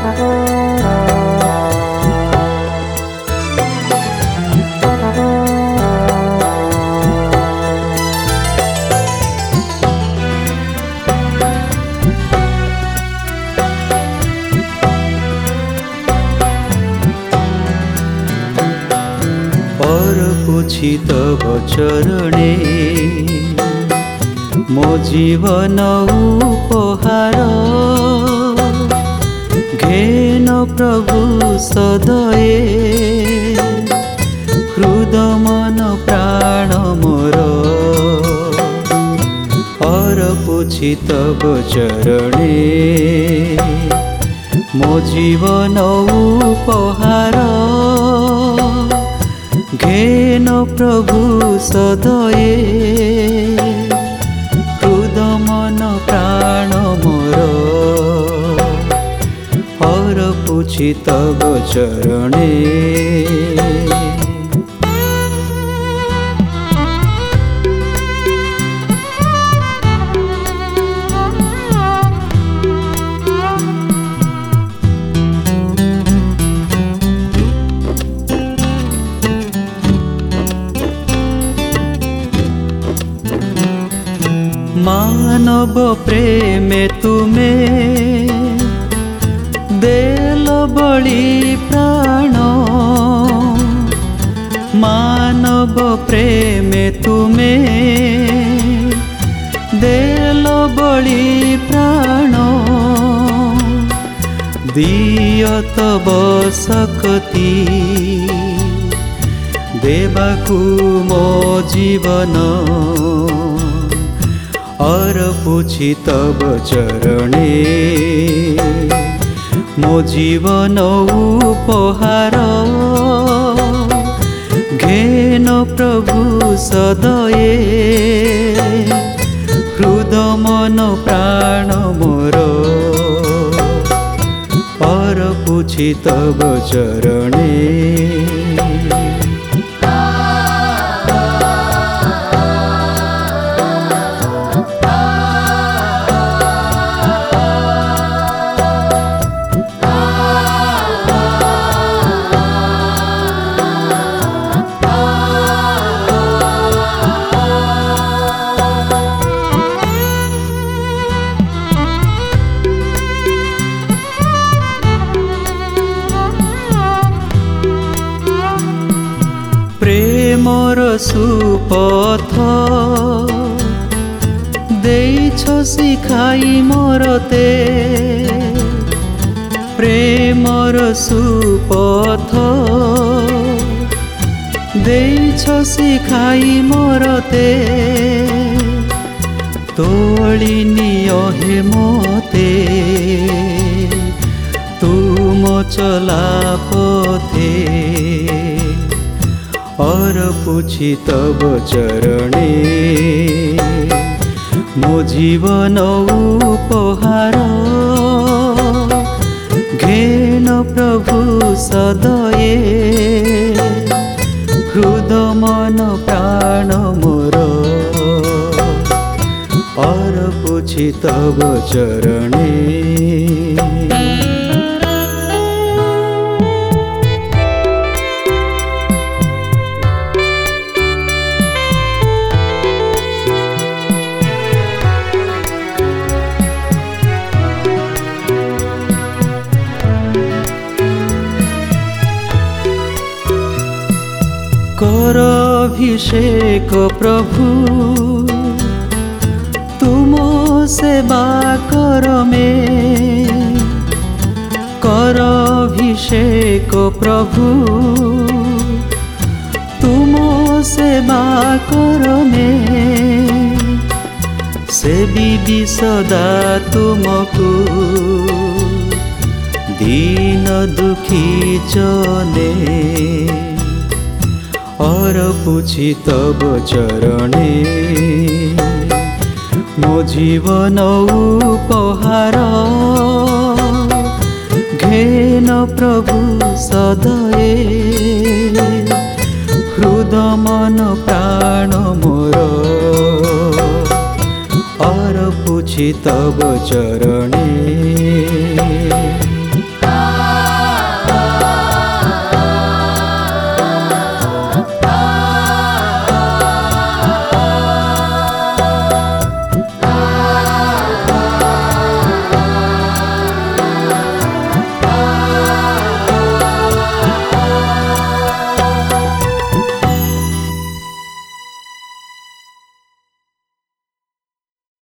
पुछि तव चरणे मो जीवन उपहार घेन प्रभु सदये हृद मन प्राण मोर पुछि तव चरणे मो जीवन उपहार घेन प्रभु सदये हृद मन प्राण मोर पुछि तव चरणे मानव प्रेमे तुमे देल बलि प्राण मानव प्रेमे तुमे देल बलि प्राण दिय तब शक्ति देबाकु मो जीवन पुछि तव चरणे मो जीवन उपहार घेन प्रभु सदये हृद मन प्राण मोर पुछि तव चरणे प्रेमर सुपथ देइछ शिखाई मोरते प्रेमर सुपथ देइछ शिखाई मोरते तोली नियो हे मोते तुम चला पथे पुछि तव चरणे मो जीवन उपहार घेन प्रभु सदये हृद मन प्राण मोर पुछि तव चरणे कर अभिषेक प्रभु तुम सेवा कर में कर अभिषेक प्रभु तुम सेवा कर में सेवी सदा तुमको दीन दुखी जने पुछि तव चरणे मो जीवन उपहार घेन प्रभु सदये हृद मन प्राण मोर पुछि तव चरणे।